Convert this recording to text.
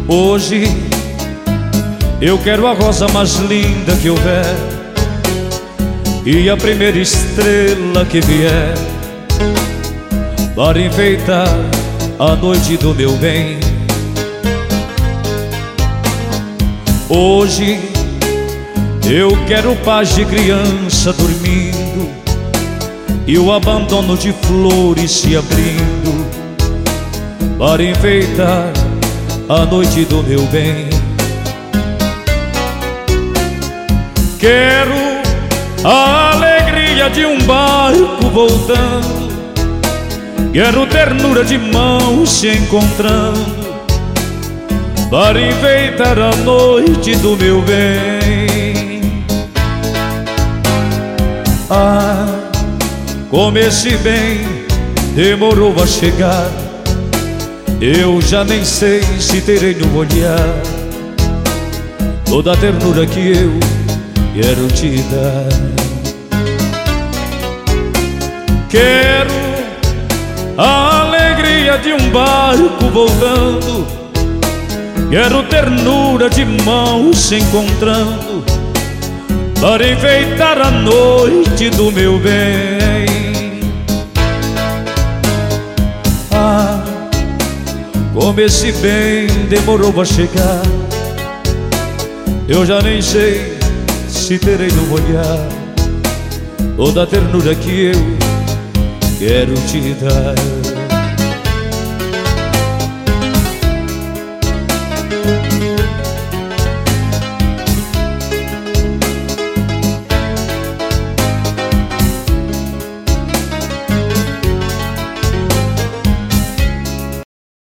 Hoje eu quero a rosa mais linda que houver e a primeira estrela que vier para enfeitar a noite do meu bem. Hoje eu quero paz de criança dormindo e o abandono de flores se abrindo para enfeitar a noite do meu bem. Quero a alegria de um barco voltando, quero ternura de mãos se encontrando para enfeitar a noite do meu bem. Ah, como esse bem demorou a chegar, eu já nem sei se terei no olhar toda a ternura que eu quero te dar. Quero a alegria de um barco voltando, quero ternura de mãos se encontrando para enfeitar a noite do meu bem. Ah, como esse bem demorou a chegar, eu já nem sei se terei no olhar toda a ternura que eu quero te dar.